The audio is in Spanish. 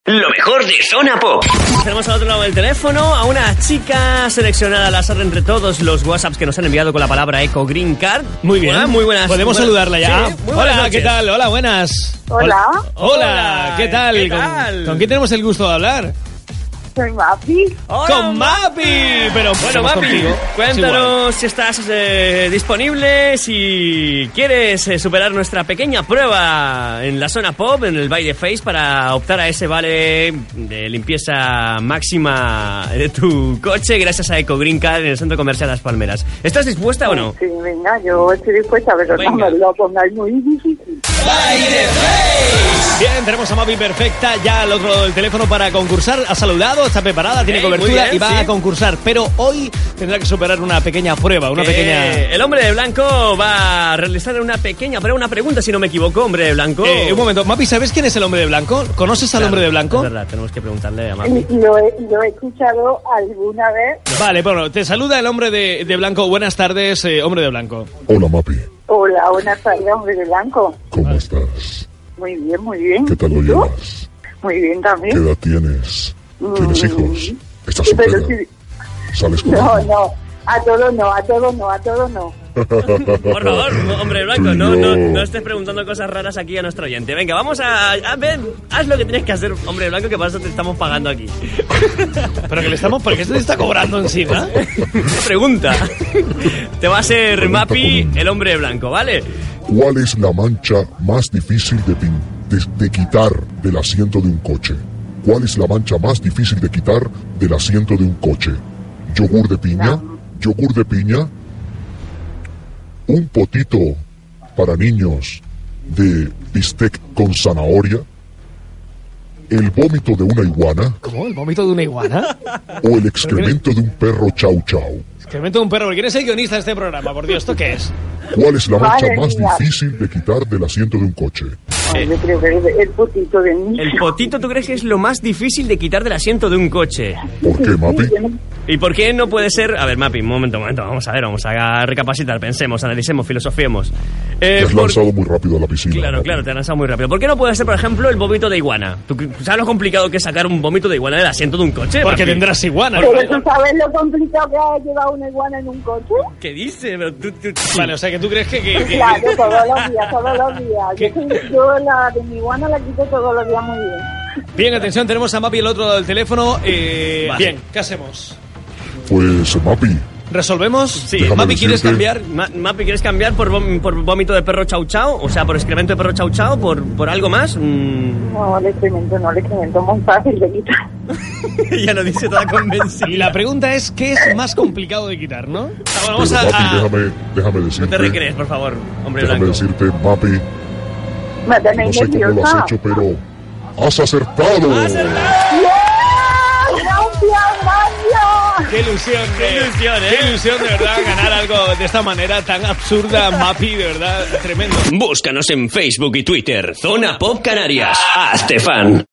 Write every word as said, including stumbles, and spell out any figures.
Lo mejor de Zona Pop. Tenemos al otro lado del teléfono a una chica seleccionada al azar entre todos los WhatsApps que nos han enviado con la palabra Eco Green Card. Muy bien. Hola, muy buenas. Podemos buenas, saludarla ya. Sí, muy buenas Hola, noches. ¿qué tal? Hola, buenas. Hola. Hola, Hola ¿qué tal? ¿Qué ¿Con, tal? ¿Con quién tenemos el gusto de hablar? Soy Mapi. Hola, ¡Con Mapi! Pero Bueno, estamos Mapi, contigo. cuéntanos si estás eh, disponible, si quieres eh, superar nuestra pequeña prueba en la Zona Pop, en el By the Face, para optar a ese vale de limpieza máxima de tu coche gracias a Eco Green Card en el Centro Comercial Las Palmeras. ¿Estás dispuesta o no? Sí, venga, yo estoy dispuesta, pero Venga. no me lo pongáis muy difícil. Bien, tenemos a Mapi perfecta ya al otro lado del teléfono para concursar. Ha saludado, está preparada, tiene Ey, cobertura muy bien, y va sí. a concursar. Pero hoy tendrá que superar una pequeña prueba, una Eh, pequeña... El hombre de blanco va a realizar una pequeña prueba, una pregunta, si no me equivoco, hombre de blanco. Eh, un momento, Mapi, ¿sabes quién es el hombre de blanco? ¿Conoces al Claro, hombre de blanco? Es verdad, tenemos que preguntarle a Mapi. Lo he, lo he escuchado alguna vez. Vale, bueno, te saluda el hombre de, de blanco. Buenas tardes, eh, hombre de blanco. Hola, Mapi. Hola, buenas tardes, hombre de blanco. ¿Cómo estás? Muy bien, muy bien. ¿Qué tal lo ¿Y tú? llevas? Muy bien ¿Qué también. edad tienes? ¿Tienes Mm. hijos? ¿Estás Sí, pero soltera? sí. ¿Sales con No, alguien? no, a todo no, a todo no, a todo no. Por favor, hombre de blanco, Tú y no, yo. no, no estés preguntando cosas raras aquí a nuestro oyente. Venga, vamos a, a ver, haz lo que tienes que hacer, hombre de blanco, que para eso te estamos pagando aquí. Pero que le estamos... ¿Por qué se le está cobrando encima? Pregunta. Te va a ser Pregunta Mapi, común. el hombre de blanco, ¿vale? ¿Cuál es la mancha más difícil de, pin- de, de quitar del asiento de un coche? ¿Cuál es la mancha más difícil de quitar del asiento de un coche? ¿Yogur de piña? ¿Yogur de piña? ¿Un potito para niños de bistec con zanahoria? ¿El vómito de una iguana? ¿Cómo? ¿El vómito de una iguana? ¿O el excremento de un perro chau chau? Excremento de un perro. ¿Quién es el guionista de este programa? Por Dios, ¿esto qué es? ¿Cuál es la mancha Madre más mía. difícil de quitar del asiento de un coche? Ay, yo creo que es el putito de mí. El potito, ¿tú crees que es lo más difícil de quitar del asiento de un coche? ¿Por qué, Mapi? ¿Y por qué no puede ser...? A ver, Mapi, un momento, un momento, vamos a ver, vamos a recapacitar, pensemos, analicemos, filosofiemos. Eh, Te has por- lanzado muy rápido a la piscina. Claro, Mapi. claro, te has lanzado muy rápido. ¿Por qué no puede ser, por ejemplo, el vómito de iguana? ¿Tú sabes lo complicado que es sacar un vómito de iguana del asiento de un coche? Porque Mapi? tendrás iguana. Pero tú sabes lo complicado que ha llevar una iguana en un coche. ¿Qué dice? Pero tú- tú- Vale, o sea que tú crees que... que- que- Claro, todos los días, todos los días. ¿Qué? Yo, soy- yo la de mi iguana la quito todos los días muy bien. Bien, atención, tenemos a Mapi al otro lado del teléfono. Eh, Vale. Bien, ¿qué hacemos? Pues, Mapi, ¿Resolvemos? Sí. Déjame Mapi, ¿quieres decirte- cambiar? Ma- Mapi, ¿quieres cambiar por, vom- por vómito de perro chau chau? O sea, por excremento de perro chau chau, por, por algo más. Mm, No, el excremento no, el excremento es muy fácil de quitar. ya lo dice toda convencida. Y la pregunta es, ¿qué es más complicado de quitar, no? Bueno, vamos pero, a... Mapi, a- déjame, déjame No decirte... te recrees, por favor, hombre Déjame blanco. decirte, Mapi, Me no tenéis sé cómo lo has nerviosa. hecho, pero has acertado. ¡Yeah! ¡Gracias, gracias! ¡Qué ilusión! Qué eh. ilusión, ¿eh? ¡Qué ilusión, de verdad, ganar algo de esta manera tan absurda, Mapi, de verdad, tremendo. Búscanos en Facebook y Twitter. Zona Pop Canarias. Hazte fan.